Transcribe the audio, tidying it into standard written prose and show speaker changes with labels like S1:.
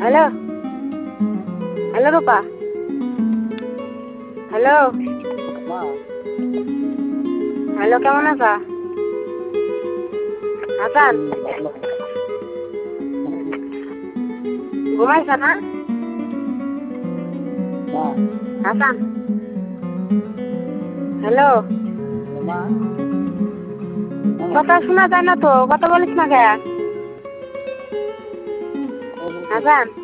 S1: Hello, hello Rupa, hello, hello, কেমন আছা? হাসান, ঘুমাইছ না? হাসান, হ্যালো, কথা শোনা যায় না তো, কথা বলিস না কে? হাসান।